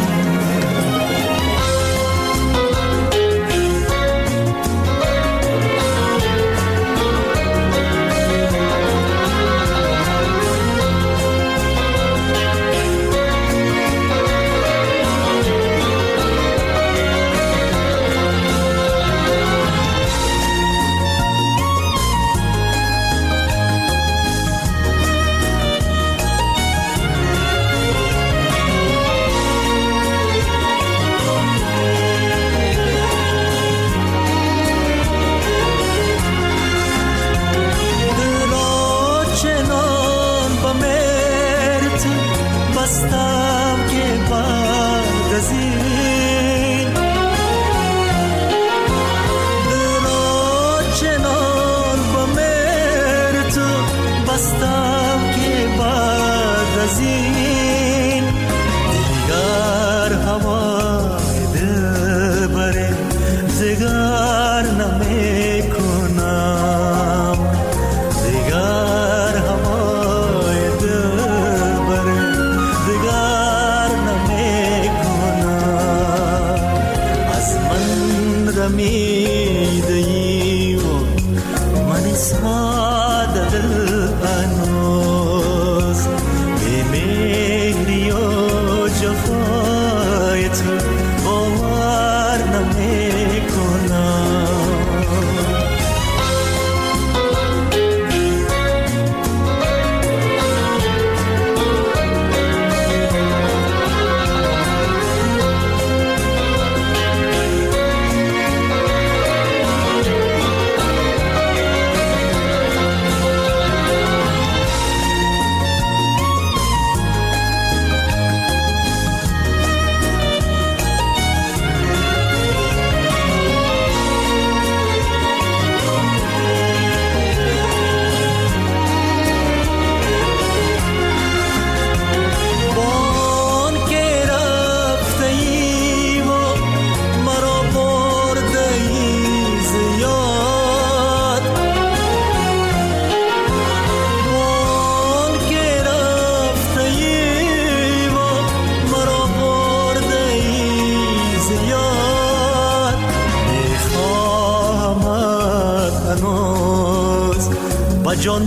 جان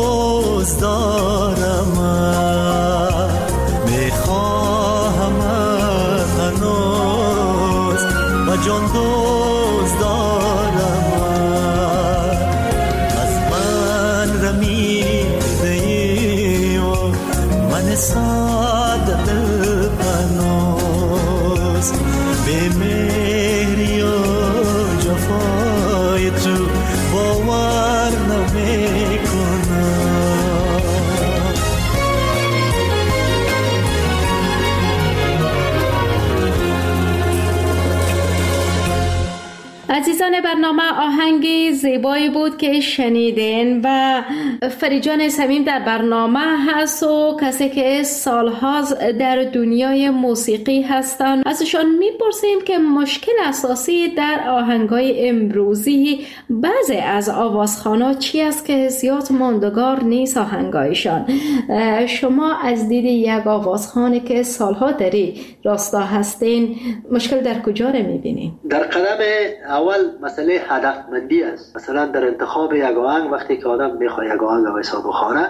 دوست دارم، میخواهم هنوز و جان دوست دارم. از من رمیده ای و من ساده دل هنوز به مهری و جفای تو باور نمی کنم. عزیزان برنامه، آهنگ زیبایی بود که شنیدین و فریجان صمیم در برنامه هست و کسی که سالها در دنیای موسیقی هستند. ازشان میپرسیم که مشکل اساسی در آهنگای امروزی بعضی از آوازخوانا چی است که زیاد ماندگار نیست آهنگایشان. شما از دید یک آوازخانی که سالها در راستا هستین مشکل در کجا رو میبینین؟ در قدم اول مسئله هدفمندی است. مثلا در انتخاب یک آهنگ، وقتی که آدم میخواد یک آهنگ به حساب بخوانه،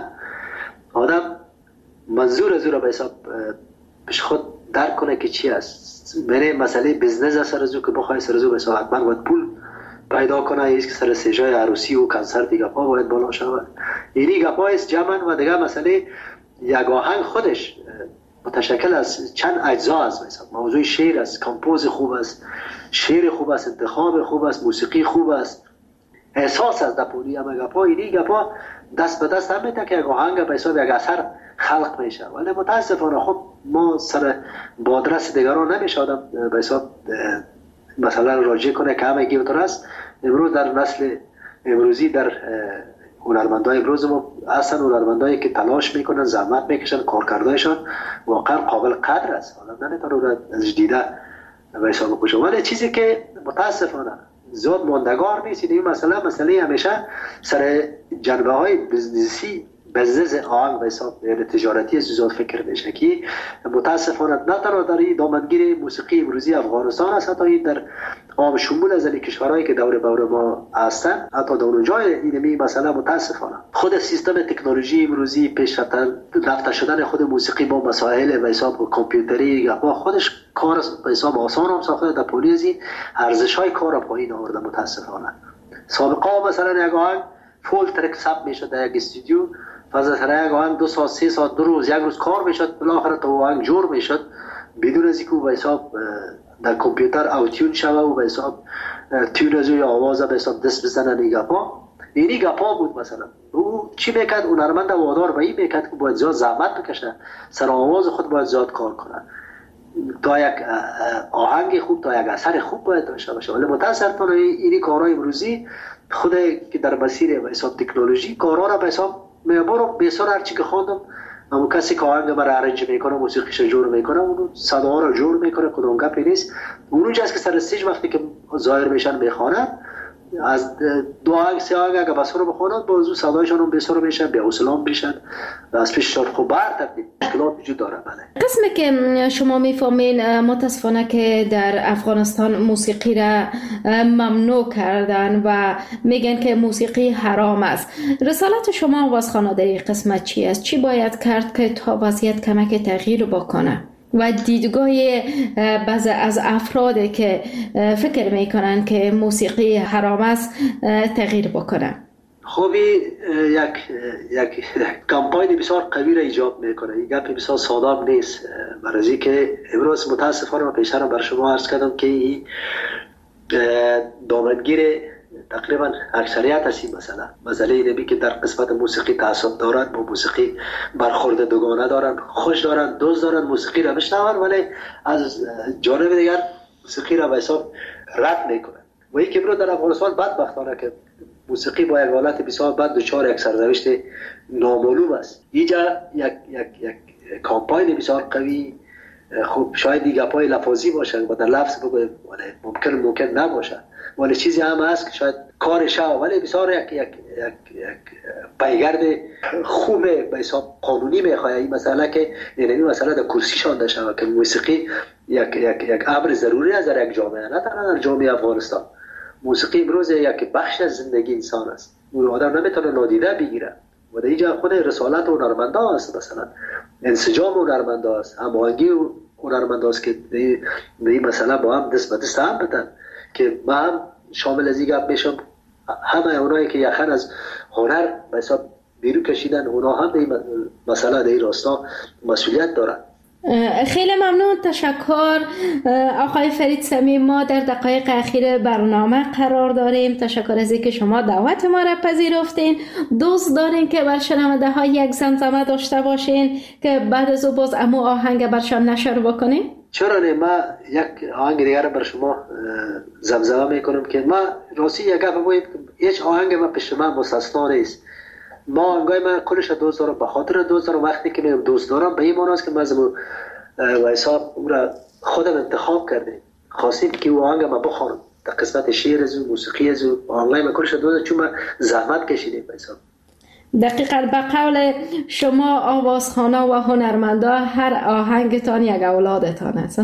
آدم منظور از او را به حساب پیش خود درک کنه که چی است. میره مسئله بزنس است، سر از او که بخواه سر از او به حساب حتما باید پول پیدا کنه، ایست که سر سیجای عروسی و کنسرت گپا باید بالا شود. اینی گپا است جمعن. و دیگه مسئله یک آهنگ خودش متشکل از چند اجزا است. مثلا موضوع شعر است، کمپوز خوب است، شعر خوب است، انتخاب خوب است، موسیقی خوب است، احساس است. دپولی اما گپا اینی گپا دست به دست هم میتونه که یک آهنگ به حساب یک اثر خلق میشه. ولی متاسفانه خب ما سر بادرس دیگران نمیشه آدم به حساب مثلا راجع کنه که همه گیوتر است. امروز در نسل امروزی در هنرمندای امروز ما اصلا هنرمندایی که تلاش میکنن، زحمت میکشن، کارکردایشان واقعا قابل قدر است. حالا نمیتونه از دیده به حساب بشه. ولی چیزی که متاسفانه زیاد ماندگار نیست این مسئله مسئله همیشه سر جنبه های بزنسی بزنس آهنگ به حساب تجارتی زیاد فکر میشه که متاسفانه نه تنها در این دامنگیر موسیقی امروزی افغانستان است، حتی در عام شمول از این کشورهایی که دور بور ما هستند، حتی در اونجای اینمی مسئله متاسفانه خود سیستم تکنولوژی امروزی پیشرفت رفته شدن خود موسیقی با مسائل به حساب کامپیوتری با خودش کار به حساب آسان هم ساخته. در پولیزی ارزش های کار را پایین آورده متاسفانه. سابقا مثلا یک آهنگ فول ترک ثبت میشد در یک استودیو، فاز سر یک آهنگ دو ساعت سه ساعت دو روز یک روز کار میشد، بالاخره تو آهنگ جور میشد بدون از اینکه به حساب در کامپیوتر اوتیون شوه و به حساب تیون از یا آواز به حساب دست بزنن. این گپا اینی گپا بود. مثلا او چی میکرد؟ هنرمند وادار به این میکرد که باید زیاد زحمت بکشه، سر آواز خود باید زیاد کار کنه تا یک آهنگ خوب، تا یک اثر خوب باید داشته باشه. ولی متاسفانه اینی کارهای امروزی خود که در مسیر به حساب تکنولوژی کارها را به حساب میبرم. بسیار هرچی که خواندم اما کسی که آهنگ مرا ارنج میکنه، موسیقیش جور میکنه، اونو صدا را جور میکنه، کدوم گپی نیست. اونو جاست که سر استیج وقتی که ظاهر میشن میخوانن، از دو آهنگ سه آهنگ اگه بسر رو بخوانند بازو صدایشان هم بسر میشن، بیا اسلام میشن و از پیش شد خوب برتر مشکلات وجود داره. بله قسمی که شما میفهمین متاسفانه که در افغانستان موسیقی را ممنوع کردن و میگن که موسیقی حرام است. رسالت شما آوازخوانا در این قسمت چی است؟ چی باید کرد که تا وضعیت کمک تغییر بکنه و دیدگاه بعضی از افرادی که فکر میکنن که موسیقی حرام است تغییر بکنه؟ خوبی یک یک کمپاین بسیار قوی را ایجاب میکنه. این گپ بسیار ساده نیست. برای که امروز متاسفانه من پیشتر بر شما عرض کردم که این دامنگیر تقریبا اکثریت هستی. مثلا مسئله اینه که در قسمت موسیقی تعصب دارند، با موسیقی برخورد دوگانه دارند، خوش دارند، دوست دارند، موسیقی را بشنوند ولی از جانب دیگر موسیقی را به حساب رد میکنند. و این که برو در افغانستان بدبختانه که موسیقی با یک حالت بسیار بد دچار یک سرنوشت نامعلوم است. اینجا یک یک یک کمپاین بسیار قوی خوب شاید دیگه پای لفاظی باشه و در لفظ بگویم ولی ممکن ممکن نباشه ولی چیزی هم هست که شاید کارش ها ولی بسیار یک یک یک یک پیگرد خوب به حساب قانونی میخواد. این مسئله که این مسئله در کرسی شانده شود که موسیقی یک یک یک امر ضروری است در یک جامعه، نه تنها در جامعه افغانستان. موسیقی امروز یک بخش از زندگی انسان است. اون آدم نمیتونه نادیده بگیره و در اینجا خود رسالت هنرمندا است. مثلا انسجام هنرمندا است، هماهنگی هنرمندا است که به این مسئله با هم دست به دست هم بدن که ما هم شامل از این گپ میشم. همه اونایی که یخن از هنر به حساب بیرون کشیدن اونا هم به این مسئله در این راستا مسئولیت دارن. خیلی ممنون، تشکر آقای فرید صمیم. ما در دقایق اخیر برنامه قرار داریم. تشکر از اینکه شما دعوت ما را پذیرفتین. دوست دارین که بر شنونده ها یک زمزمه داشته باشین که بعد از او باز امو آهنگ برشان نشر بکنین؟ چرا نه؟ ما یک آهنگ دیگر بر شما زمزمه میکنم که ما راستی یک گپ بگویم، هیچ آهنگ ما پیش من مستثنا نیست. ما آهنگای من کلش دوست دارم، به خاطر دوست دارم. وقتی که میگم دوست دارم به این معنی است که من از وایسا اون را خودم انتخاب کردیم، خواستیم که او آهنگ ما بخوانم در قسمت شعر از او، موسیقی از او. آهنگای من کلش دوست دارم چون ما زحمت کشیدیم وایسا. دقیقاً به قول شما آوازخوانا و هنرمندا هر آهنگتان یک اولادتان است.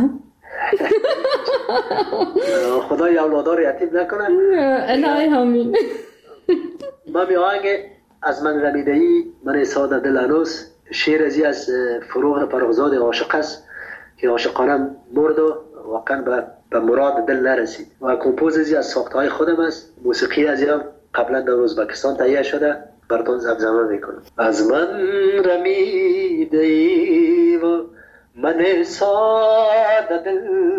خدای اولادار یتیم نکنه. الهی آمین. ما می آهنگ از من رمیده‌ای من ساده دل هنوز، شعر ازی از فروغ فرخزاد عاشق است که عاشقانه مرد و واقعا به به مراد دل نرسید و کمپوز ازی از ساختهای خودم است. موسیقی ازی هم قبلا در ازبکستان تهیه شده، براتون زمزمه میکنم. از من رمیده‌ای و من ساده دل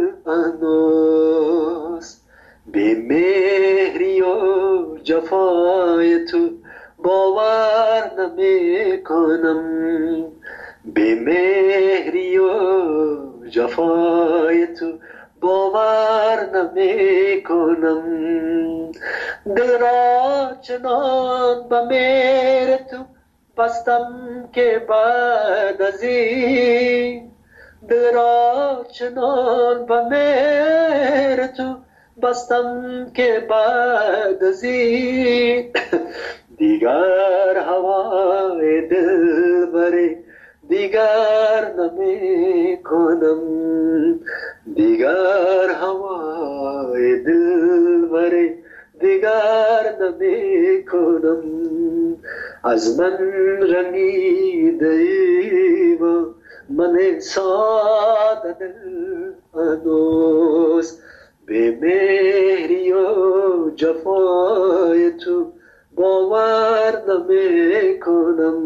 هنوز، بی مهری و جفای تو باور نمی کنم، بی مهری و جفای تو باور نمی کنم. دل را چنان به مهر تو بستم که بعد از این، دل را چنان به مهر تو بستم که بعد از این دیگر هوای دل بری دیگر نمی کنم، دیگر هوای دل بری دیگر نمی کنم. از من رمیده ای و من ساده دل هنوز، به مهری و جفای تو باور نمی کنم.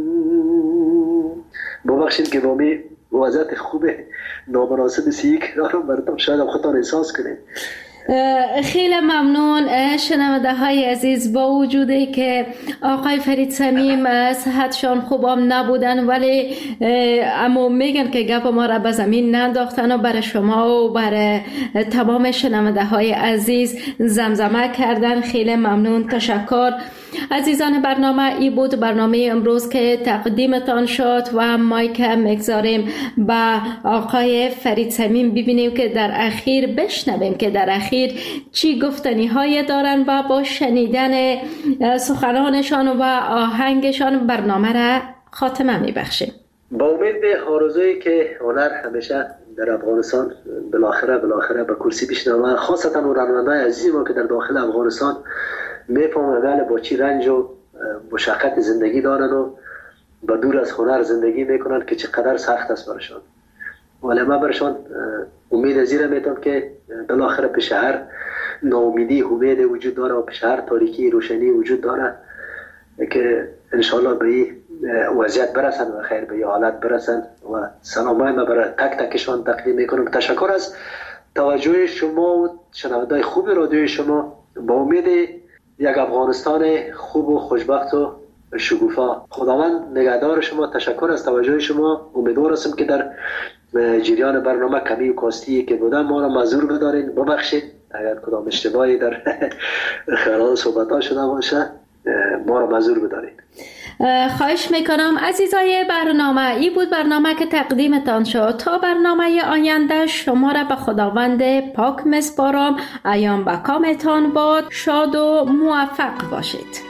ببخشید که با می وضعیت خوب نامناسب سی کنارم براتون شاید خودتان احساس کنید. خیلی ممنون شنونده های عزیز. با وجودی که آقای فرید صمیم صحتشان خوبم نبودن ولی اما میگن که گپ ما را به زمین ننداختن و برای شما و برای تمام شنونده های عزیز زمزمه کردن. خیلی ممنون، تشکر. عزیزان برنامه ای بود برنامه امروز که تقدیمتان شد و مایک میگذاریم به آقای فرید صمیم ببینیم که در اخیر بشنویم که در اخیر چی گفتنی های دارن و با شنیدن سخنانشان و آهنگشان برنامه را خاتمه میبخشیم. با امید آرزویی که هنر همیشه در افغانستان بالاخره بالاخره به کرسی بشنوه، خاصتا هنرمندان عزیز ما که در داخل افغانستان میفهمن با چی رنج و مشقت زندگی دارن و با دور از هنر زندگی میکنن که چقدر سخت است برشان. ولی ما برشان امید ازیره میتونم که بالاخره پیش هر ناامیدی امید وجود داره و پیش هر تاریکی روشنی وجود داره که انشالله به این وضعیت برسن و خیر به این حالت برسن. و سلامای ما برای تک تکشان تقدیم میکنم. تشکر از توجه شما و شنوندگان خوب رادیوی شما. با امید یک افغانستان خوب و خوشبخت و شکوفا. خداوند نگهدار شما. تشکر از توجه شما. امیدوار هستم که در جریان برنامه کمی و کاستی که بودم ما را معذور بدارین، ببخشید اگر کدام اشتباهی در خلال صحبت‌ها شده باشه ما را معذور بدارین. خواهش میکنم. عزیزای برنامه ای بود برنامه که تقدیمتان شد. تا برنامه آینده شما را به خداوند پاک میسپارم. ایام به کامتان باد. شاد و موفق باشید.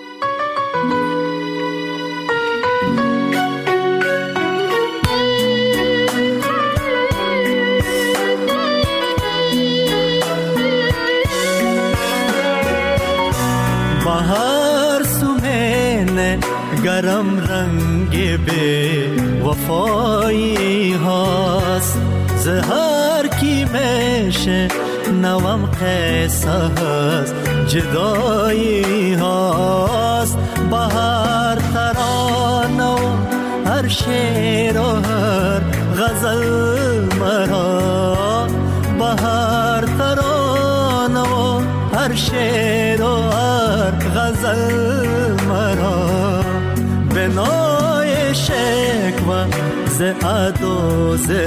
بهار سومن گرم رنگ به وفایی هاست، زهر کی میشه نوام قصه هست جدایی هاست. بهار ترانه و هر شعر و هر غزل مرا، بهار ترانه و هر شعر و هر غزل مرا، به نای شکوه ز ادا ز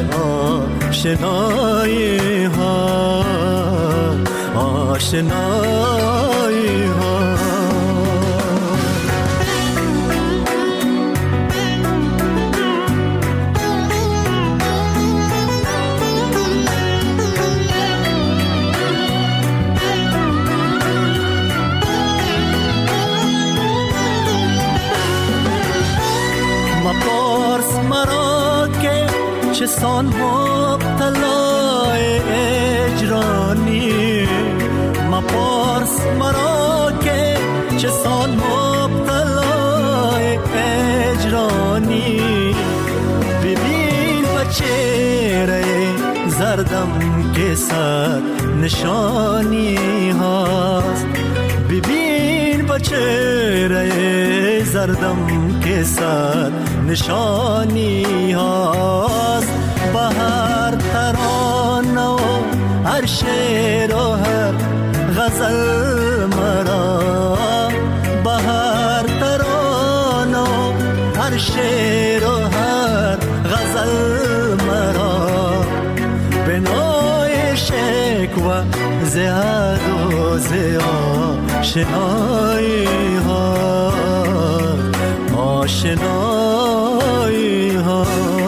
آشنایی ها آشنایی ها. مپارس مرا که چه سان مبتلای اجرانی، مپارس مرا که چه سان مبتلای اجرانی. ببین با چهره زردم که صد نشانی هاست، ببین با چهره زردم که صد نشانی هاست. به هر ترانه و هر شعر و هر غزل مرا، به هر ترانه و هر شعر و هر غزل مرا، بنای شکوه زیاد و زیاد آشنایی ها آشنایی ها.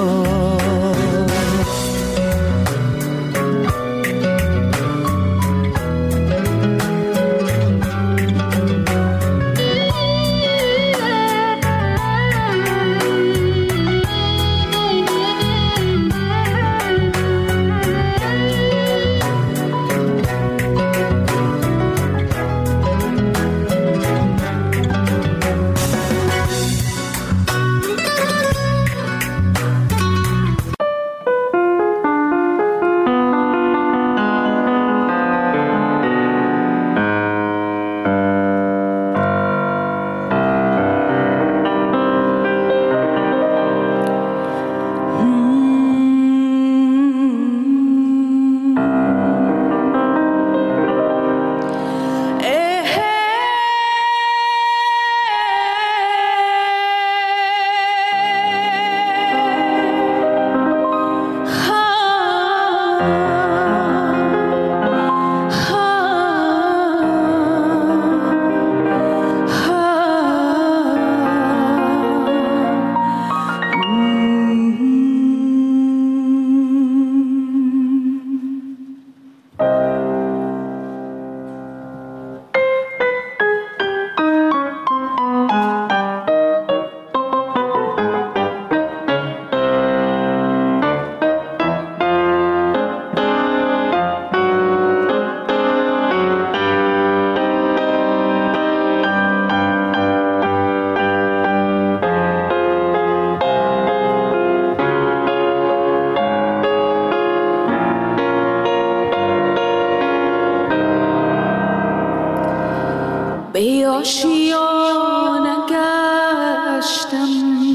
به آشیانه گشتم،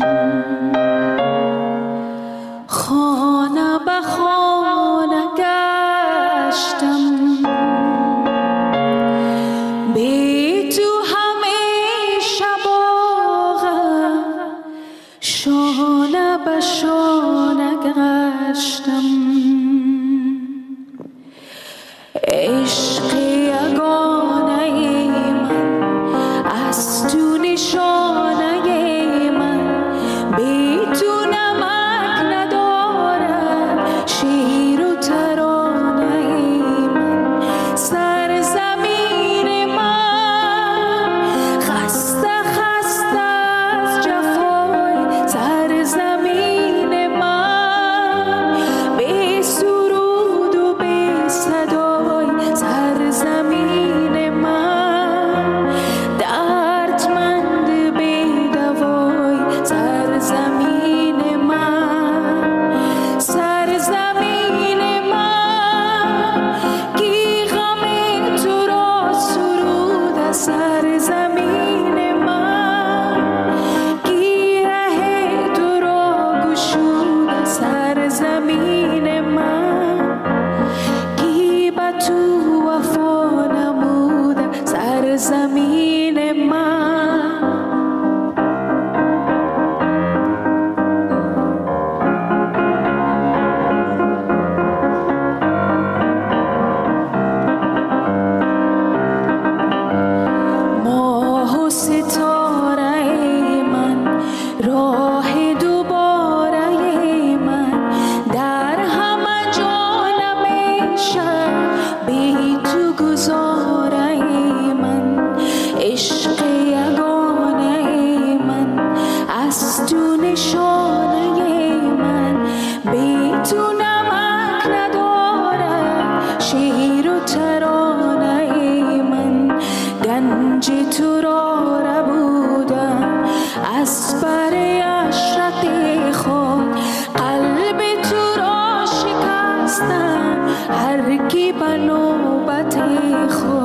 خانه به خانه گشتم، بی تو همه شباغم شانه به شانه گشتم. عشق یگانه من از تو نشانه من ترانه ای من گنج تو را ربودم از بر عشرت خود قلب تو را شکستم هر کی به نوبت خود